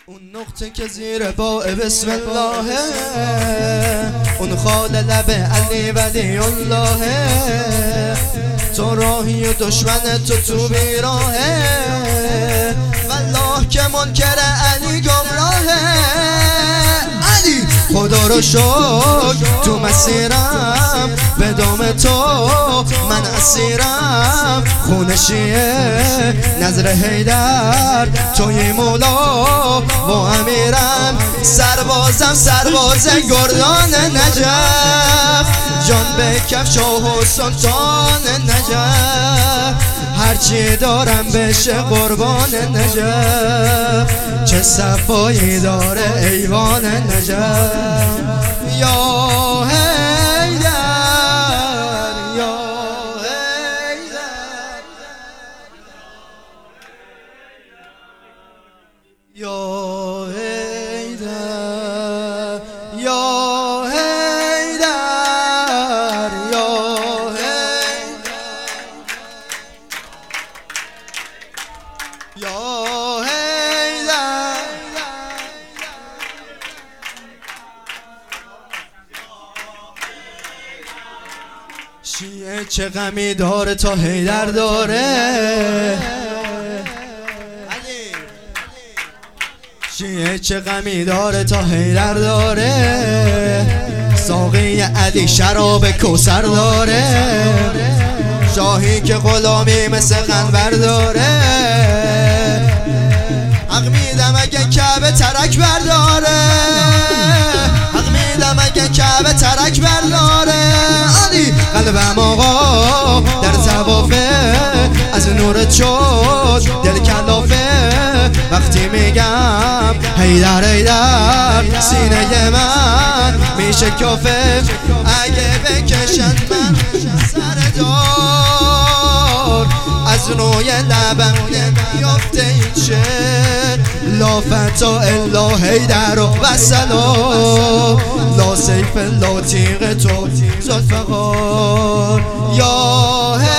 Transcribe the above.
اون نقطه که زیر باء بسم الله، اون خال لب علی ولی الله، تو راهی و دشمن تو بیراهه، والله که منکر علی گمراهه. علی خدا رو شکر تو مسیرم، به دام تو من اسیرم، خونشیه نظر حیدر توی مولا و امیرم، سربازم سرباز گردان نجف، جان به کف شاه و سلطان نجف، هرچی دارم بشه قربان نجف، چه صفایی داره ایوان نجف. یا حیدر یا حیدر یا حیدر یا حیدر یا حیدر یا حیدر. شیعه چه غمی داره تا حیدر داره، شیعه چه غمی داره تا حیدر داره، ساقی علی شراب کوثر داره، شاهی که غلامی مثل قنبر داره، حق میدم اگه کعبه ترک برداره، حق میدم اگه کعبه ترک برداره. علی قلبم آقا در توافه، از نورت شد دل کلافه، وقتی میگم حیدر حیدر سینه من میشه کافه، اگه بکشن من سر دار، از روی لبم نمیافته این شعر، لا فتا الا حیدر و سلام، لا سیف لا تیغ تو ذوالفقار. یا